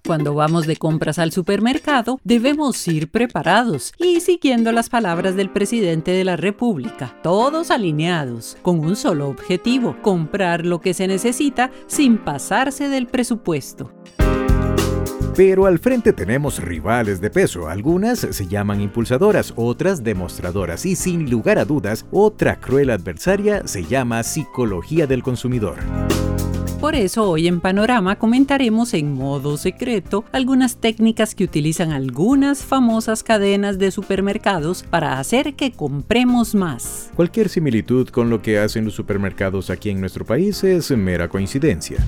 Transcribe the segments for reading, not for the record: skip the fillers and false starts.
Cuando vamos de compras al supermercado, debemos ir preparados y siguiendo las palabras del presidente de la República, todos alineados, con un solo objetivo: comprar lo que se necesita sin pasarse del presupuesto. Pero al frente tenemos rivales de peso. Algunas se llaman impulsadoras, otras demostradoras y, sin lugar a dudas, otra cruel adversaria se llama psicología del consumidor. Por eso hoy en Panorama comentaremos en modo secreto algunas técnicas que utilizan algunas famosas cadenas de supermercados para hacer que compremos más. Cualquier similitud con lo que hacen los supermercados aquí en nuestro país es mera coincidencia.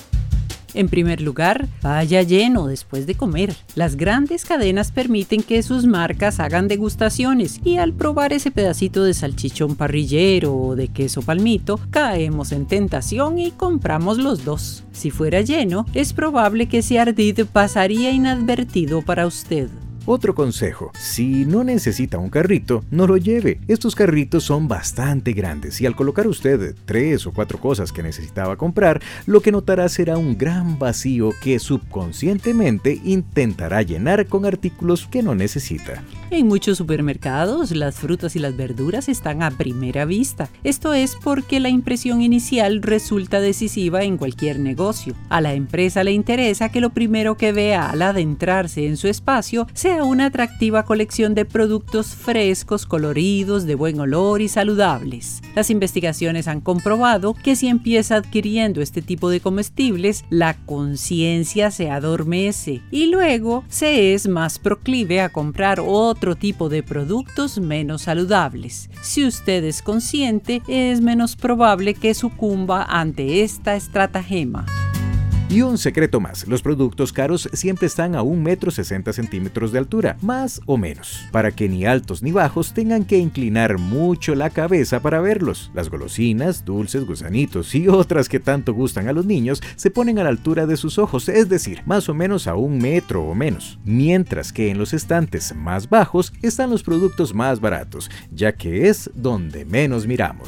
En primer lugar, vaya lleno después de comer. Las grandes cadenas permiten que sus marcas hagan degustaciones y al probar ese pedacito de salchichón parrillero o de queso palmito, caemos en tentación y compramos los dos. Si fuera lleno, es probable que ese ardid pasaría inadvertido para usted. Otro consejo: si no necesita un carrito, no lo lleve. Estos carritos son bastante grandes y al colocar usted 3 o 4 cosas que necesitaba comprar, lo que notará será un gran vacío que subconscientemente intentará llenar con artículos que no necesita. En muchos supermercados, las frutas y las verduras están a primera vista. Esto es porque la impresión inicial resulta decisiva en cualquier negocio. A la empresa le interesa que lo primero que vea al adentrarse en su espacio sea una atractiva colección de productos frescos, coloridos, de buen olor y saludables. Las investigaciones han comprobado que si empieza adquiriendo este tipo de comestibles, la conciencia se adormece y luego se es más proclive a comprar otro tipo de productos menos saludables. Si usted es consciente, es menos probable que sucumba ante esta estratagema. Y un secreto más: los productos caros siempre están a 1,60 m de altura, más o menos, para que ni altos ni bajos tengan que inclinar mucho la cabeza para verlos. Las golosinas, dulces, gusanitos y otras que tanto gustan a los niños se ponen a la altura de sus ojos, es decir, más o menos a 1 metro o menos, mientras que en los estantes más bajos están los productos más baratos, ya que es donde menos miramos.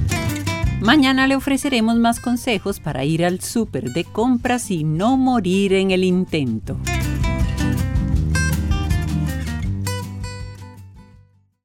Mañana le ofreceremos más consejos para ir al súper de compras y no morir en el intento.